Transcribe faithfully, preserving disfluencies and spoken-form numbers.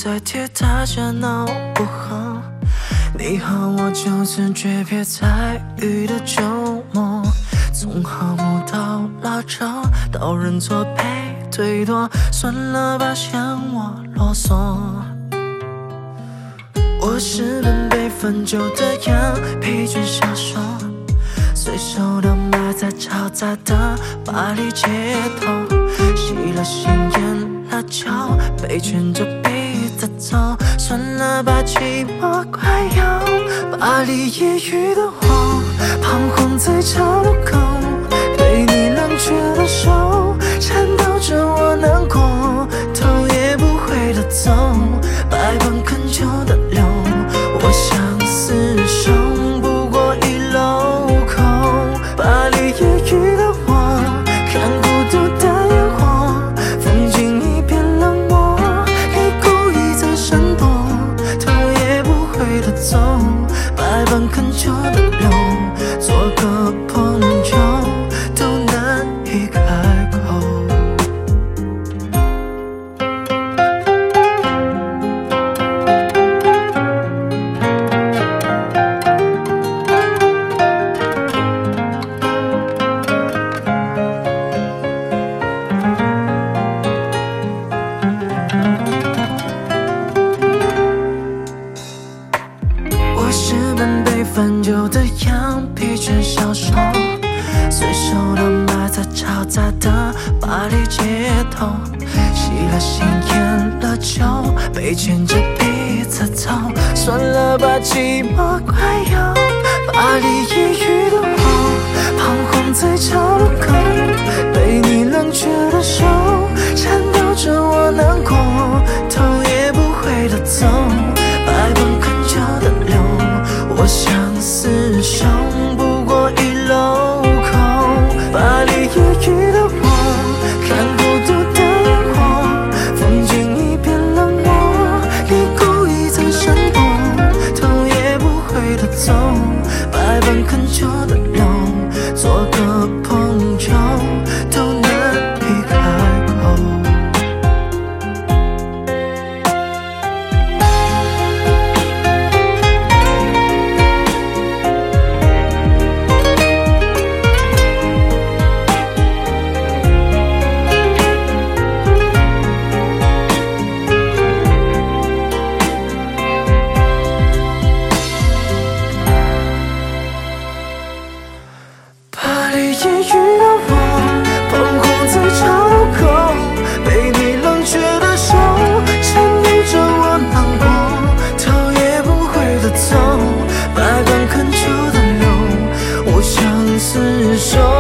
在替大家闹不好。你和我就此诀别在雨的周末，从和睦到拉扯，到认错被推脱，算了吧，嫌我啰嗦。我是本被分久的羊，疲倦小说，随手的埋在嘈杂的巴黎街头，熄了心烟了酒，被牵着鼻子走，算了吧，寂寞快要巴黎夜雨的我，彷徨在岔路口，被你冷却的手颤抖着我难过，头也不回的走，百般恳求的留，我想厮守不过一镂空。巴黎夜雨的我，看孤独的烟火，风景一片冷漠，你故意在闪躲，头也不回的走，百般恳求的留，做个朋友都难以开口。我是本被分久的羊，疲倦消瘦，随手的埋在嘈杂的巴黎街头，熄了心烟了酒，被牵着鼻子走，算了吧，寂寞快要巴黎夜雨的我，彷徨在岔路口，被你冷却的手颤抖着我难过，头也不回的走，百般恳求的留，我想厮守不过一镂空。巴黎夜雨的我，看孤独的烟火，风景一片冷漠，你故意在闪躲，头也不回的走，百般恳求的留，做个朋友都难以开口。巴黎夜雨的我，彷徨在岔路口，被你冷却的手颤抖着我难过，头也不回的走，百般恳求的留，我想厮守